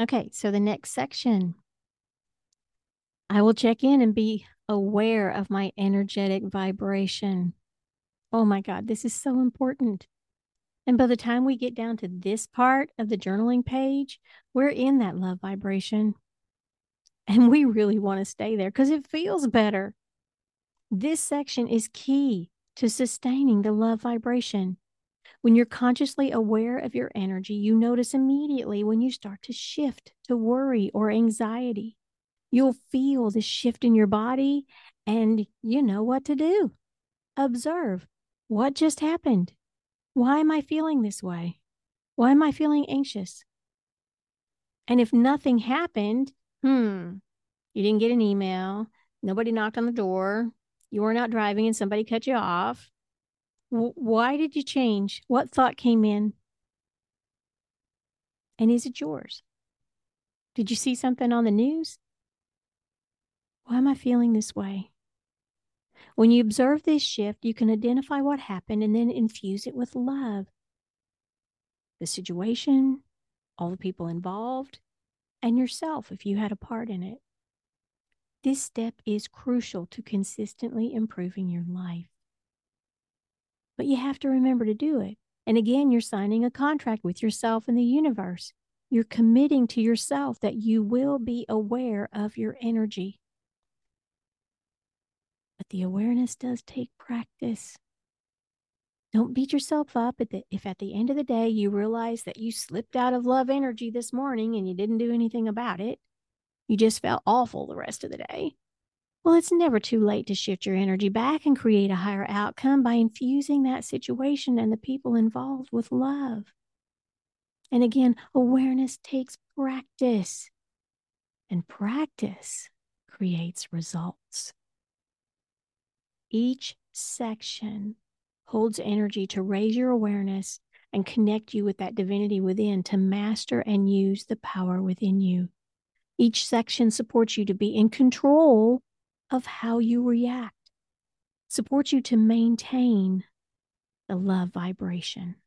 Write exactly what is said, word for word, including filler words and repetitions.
Okay, so the next section, I will check in and be aware of my energetic vibration. Oh my God, this is so important. And by the time we get down to this part of the journaling page, we're in that love vibration. And we really want to stay there because it feels better. This section is key to sustaining the love vibration. When you're consciously aware of your energy, you notice immediately when you start to shift to worry or anxiety. You'll feel the shift in your body and you know what to do. Observe what just happened. Why am I feeling this way? Why am I feeling anxious? And if nothing happened, hmm, you didn't get an email, nobody knocked on the door, you were not driving and somebody cut you off. W- why did you change? What thought came in? And is it yours? Did you see something on the news? Why am I feeling this way? When you observe this shift, you can identify what happened and then infuse it with love. The situation, all the people involved, and yourself if you had a part in it. This step is crucial to consistently improving your life. But you have to remember to do it. And again, you're signing a contract with yourself and the universe. You're committing to yourself that you will be aware of your energy. But the awareness does take practice. Don't beat yourself up at the, if at the end of the day you realize that you slipped out of love energy this morning and you didn't do anything about it. You just felt awful the rest of the day. Well, it's never too late to shift your energy back and create a higher outcome by infusing that situation and the people involved with love. And again, awareness takes practice, and practice creates results. Each section holds energy to raise your awareness and connect you with that divinity within to master and use the power within you. Each section supports you to be in control of how you react, supports you to maintain the love vibration.